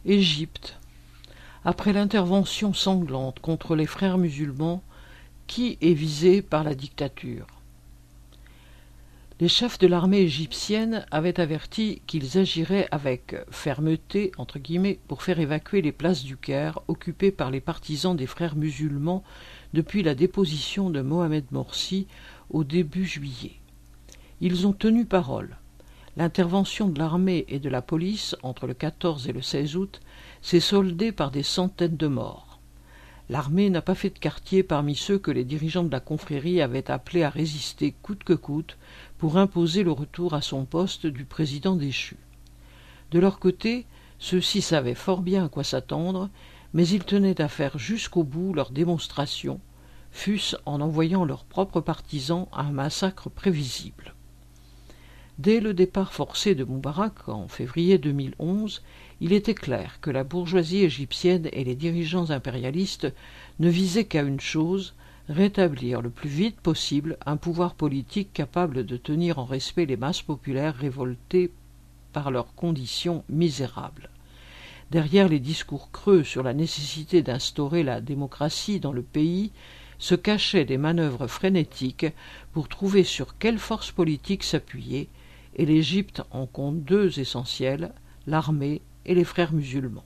Égypte. Après l'intervention sanglante contre les frères musulmans, qui est visé par la dictature? Les chefs de l'armée égyptienne avaient averti qu'ils agiraient avec « fermeté » entre guillemets, pour faire évacuer les places du Caire occupées par les partisans des frères musulmans depuis la déposition de Mohamed Morsi au début juillet. Ils ont tenu parole. L'intervention de l'armée et de la police entre le 14 et le 16 août s'est soldée par des centaines de morts. L'armée n'a pas fait de quartier parmi ceux que les dirigeants de la confrérie avaient appelés à résister coûte que coûte pour imposer le retour à son poste du président déchu. De leur côté, ceux-ci savaient fort bien à quoi s'attendre, mais ils tenaient à faire jusqu'au bout leur démonstration, fût-ce en envoyant leurs propres partisans à un massacre prévisible. Dès le départ forcé de Moubarak en février 2011, il était clair que la bourgeoisie égyptienne et les dirigeants impérialistes ne visaient qu'à une chose, rétablir le plus vite possible un pouvoir politique capable de tenir en respect les masses populaires révoltées par leurs conditions misérables. Derrière les discours creux sur la nécessité d'instaurer la démocratie dans le pays se cachaient des manœuvres frénétiques pour trouver sur quelle force politique s'appuyer, et l'Égypte en compte deux essentiels, l'armée et les frères musulmans.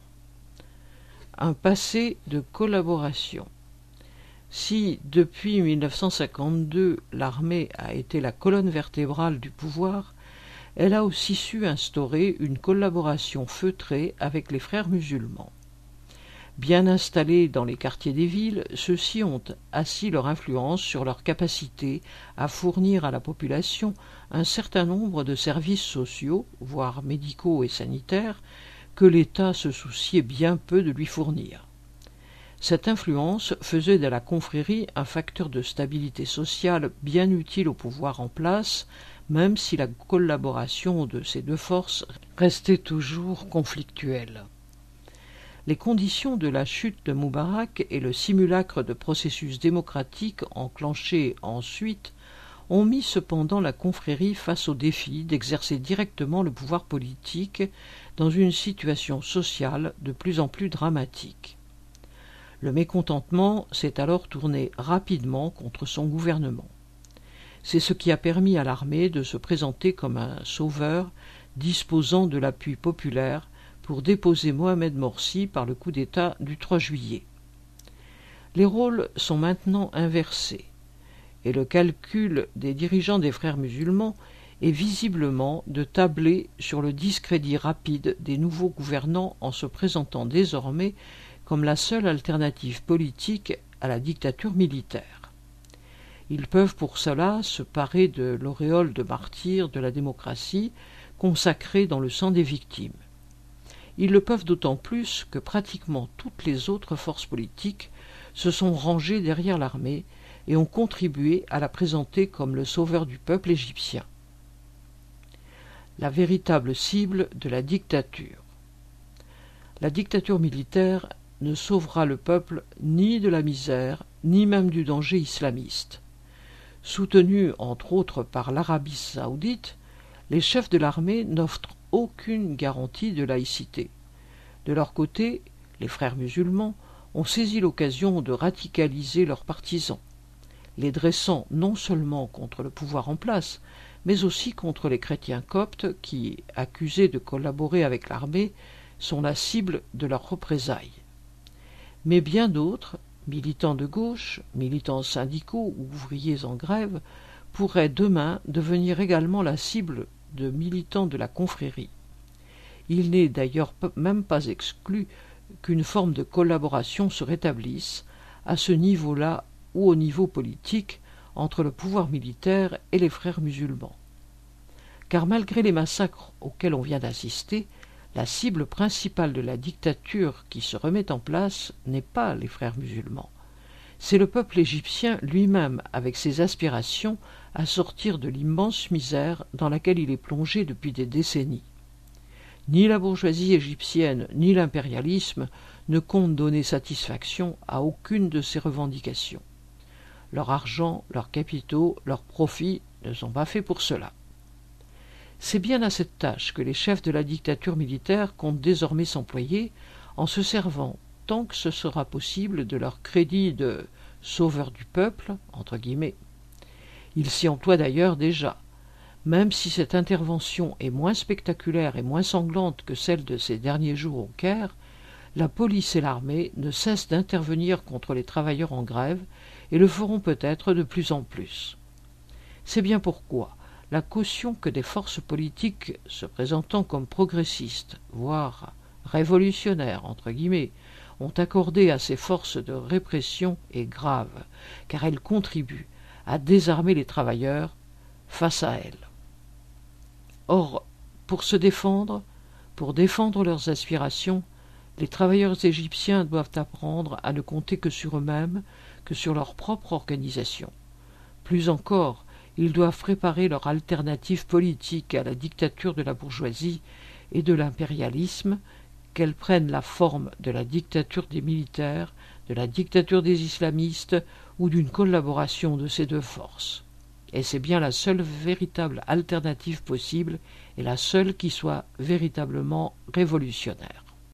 Un passé de collaboration. Si, depuis 1952, l'armée a été la colonne vertébrale du pouvoir, elle a aussi su instaurer une collaboration feutrée avec les frères musulmans. Bien installés dans les quartiers des villes, ceux-ci ont assis leur influence sur leur capacité à fournir à la population un certain nombre de services sociaux, voire médicaux et sanitaires, que l'État se souciait bien peu de lui fournir. Cette influence faisait de la confrérie un facteur de stabilité sociale bien utile au pouvoir en place, même si la collaboration de ces deux forces restait toujours conflictuelle. Les conditions de la chute de Moubarak et le simulacre de processus démocratique enclenché ensuite ont mis cependant la confrérie face au défi d'exercer directement le pouvoir politique dans une situation sociale de plus en plus dramatique. Le mécontentement s'est alors tourné rapidement contre son gouvernement. C'est ce qui a permis à l'armée de se présenter comme un sauveur disposant de l'appui populaire pour déposer Mohamed Morsi par le coup d'État du 3 juillet. Les rôles sont maintenant inversés, et le calcul des dirigeants des frères musulmans est visiblement de tabler sur le discrédit rapide des nouveaux gouvernants en se présentant désormais comme la seule alternative politique à la dictature militaire. Ils peuvent pour cela se parer de l'auréole de martyrs de la démocratie consacrée dans le sang des victimes. Ils le peuvent d'autant plus que pratiquement toutes les autres forces politiques se sont rangées derrière l'armée et ont contribué à la présenter comme le sauveur du peuple égyptien. La véritable cible de la dictature. La dictature militaire ne sauvera le peuple ni de la misère, ni même du danger islamiste. Soutenus entre autres par l'Arabie saoudite, les chefs de l'armée n'offrent aucune garantie de laïcité. De leur côté, les frères musulmans ont saisi l'occasion de radicaliser leurs partisans, les dressant non seulement contre le pouvoir en place, mais aussi contre les chrétiens coptes qui, accusés de collaborer avec l'armée, sont la cible de leurs représailles. Mais bien d'autres, militants de gauche, militants syndicaux ou ouvriers en grève, pourraient demain devenir également la cible de militants de la confrérie. Il n'est d'ailleurs même pas exclu qu'une forme de collaboration se rétablisse, à ce niveau-là ou au niveau politique, entre le pouvoir militaire et les frères musulmans. Car malgré les massacres auxquels on vient d'assister, la cible principale de la dictature qui se remet en place n'est pas les frères musulmans. C'est le peuple égyptien lui-même, avec ses aspirations à sortir de l'immense misère dans laquelle il est plongé depuis des décennies. Ni la bourgeoisie égyptienne ni l'impérialisme ne comptent donner satisfaction à aucune de ces revendications. Leur argent, leurs capitaux, leurs profits ne sont pas faits pour cela. C'est bien à cette tâche que les chefs de la dictature militaire comptent désormais s'employer, en se servant, tant que ce sera possible, de leur crédit de sauveurs du peuple, entre guillemets. Ils s'y emploient d'ailleurs déjà, même si cette intervention est moins spectaculaire et moins sanglante que celle de ces derniers jours au Caire. La police et l'armée ne cessent d'intervenir contre les travailleurs en grève et le feront peut-être de plus en plus. C'est bien pourquoi la caution que des forces politiques se présentant comme progressistes, voire révolutionnaires, entre guillemets, ont accordée à ces forces de répression est grave, car elle contribue à désarmer les travailleurs face à elles. Or, pour se défendre, pour défendre leurs aspirations, les travailleurs égyptiens doivent apprendre à ne compter que sur eux-mêmes, que sur leur propre organisation. Plus encore, ils doivent préparer leur alternative politique à la dictature de la bourgeoisie et de l'impérialisme, qu'elle prenne la forme de la dictature des militaires, de la dictature des islamistes ou d'une collaboration de ces deux forces. Et c'est bien la seule véritable alternative possible et la seule qui soit véritablement révolutionnaire.